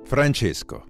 Francesco.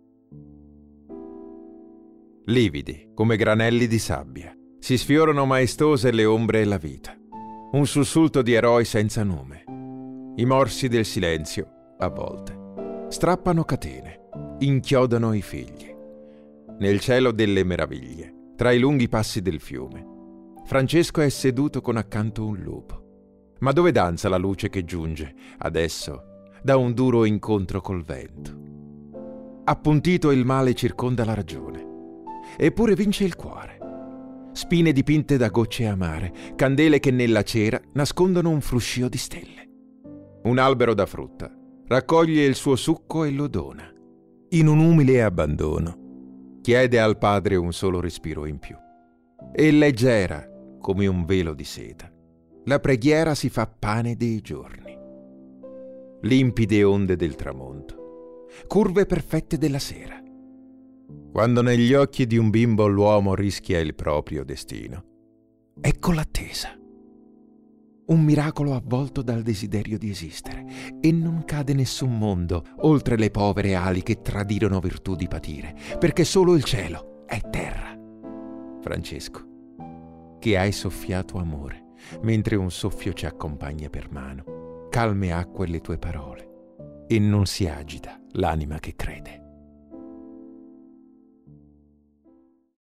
Lividi, come granelli di sabbia, si sfiorano maestose le ombre e la vita. Un sussulto di eroi senza nome. I morsi del silenzio, a volte, strappano catene, inchiodano i figli. Nel cielo delle meraviglie, tra i lunghi passi del fiume, Francesco è seduto con accanto un lupo. Ma dove danza la luce che giunge, adesso, da un duro incontro col vento? Appuntito il male circonda la ragione, eppure vince il cuore. Spine dipinte da gocce amare, candele che nella cera nascondono un fruscio di stelle. Un albero da frutta raccoglie il suo succo e lo dona. In un umile abbandono chiede al padre un solo respiro in più. E leggera come un velo di seta, la preghiera si fa pane dei giorni. Limpide onde del tramonto, curve perfette della sera. Quando negli occhi di un bimbo l'uomo rischia il proprio destino, ecco l'attesa. Un miracolo avvolto dal desiderio di esistere, e non cade nessun mondo oltre le povere ali che tradirono virtù di patire, perché solo il cielo è terra. Francesco, che hai soffiato amore, mentre un soffio ci accompagna per mano, calme acque le tue parole, e non si agita l'anima che crede.